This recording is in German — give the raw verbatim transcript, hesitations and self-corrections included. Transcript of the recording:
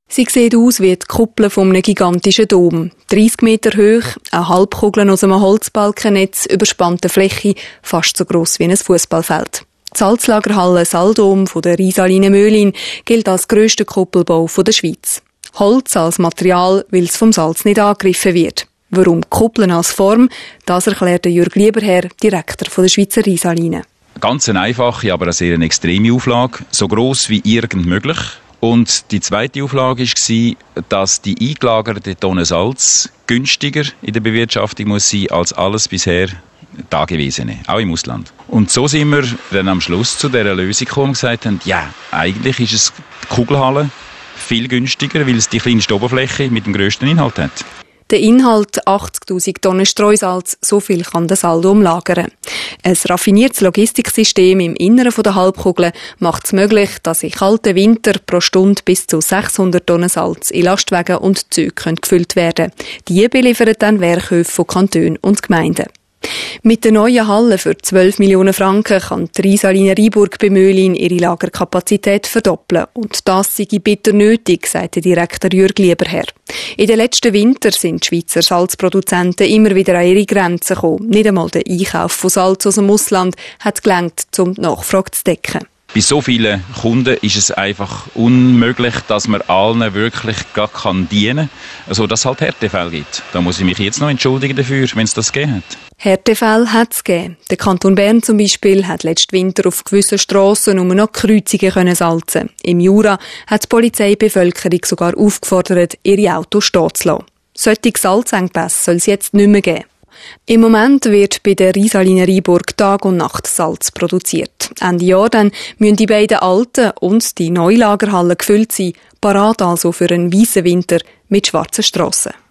Sie sieht aus wie die Kuppel von einem gigantischen Dom. dreissig Meter hoch, eine Halbkugel aus einem Holzbalkennetz, überspannte Fläche, fast so gross wie ein Fußballfeld. Die Salzlagerhalle Saldom von der Risaline Möhlin gilt als grösster Kuppelbau der Schweiz. Holz als Material, weil es vom Salz nicht angegriffen wird. Warum Kuppeln als Form? Das erklärt Jürg Lieberherr, Direktor der Schweizer Risaline. Ganz eine einfache, aber eine sehr extreme Auflage, so gross wie irgend möglich. Und die zweite Auflage war, dass die eingelagerte Tonne Salz günstiger in der Bewirtschaftung muss sein als alles bisher Dagewesene, auch im Ausland. Und so sind wir dann am Schluss zu dieser Lösung gekommen und gesagt haben, ja, eigentlich ist es die Kugelhalle viel günstiger, weil es die kleinste Oberfläche mit dem grössten Inhalt hat. Der Inhalt achtzigtausend Tonnen Streusalz, so viel kann der Saldom lagern. Ein raffiniertes Logistiksystem im Inneren der Halbkugel macht es möglich, dass in kalten Winter pro Stunde bis zu sechshundert Tonnen Salz in Lastwagen und Züge gefüllt werden können. Die beliefern dann Werkhöfe von Kantonen und Gemeinden. Mit der neuen Halle für zwölf Millionen Franken kann die Risaline Riburg bei Möhlin ihre Lagerkapazität verdoppeln. Und das sei bitter nötig, sagt der Direktor Jürg Lieberherr. In den letzten Winter sind die Schweizer Salzproduzenten immer wieder an ihre Grenzen gekommen. Nicht einmal der Einkauf von Salz aus dem Ausland hat gelangt, um die Nachfrage zu decken. Bei so vielen Kunden ist es einfach unmöglich, dass man allen wirklich gar kann dienen kann, also dass es halt Härtefälle gibt. Da muss ich mich jetzt noch entschuldigen dafür, wenn es das gegeben hat. Härtefälle hat es gegeben. Der Kanton Bern zum Beispiel hat letzten Winter auf gewissen Strassen nur noch Kreuzungen können salzen. Im Jura hat die Polizei die Bevölkerung sogar aufgefordert, ihre Autos stehen zu lassen. Solche Salzengpässe soll es jetzt nicht mehr geben. Im Moment wird bei der Risaline Riburg Tag und Nacht Salz produziert. Ende Jahr dann müssen die beiden alten und die neue Lagerhallen gefüllt sein, parat also für einen weißen Winter mit schwarzen Strassen.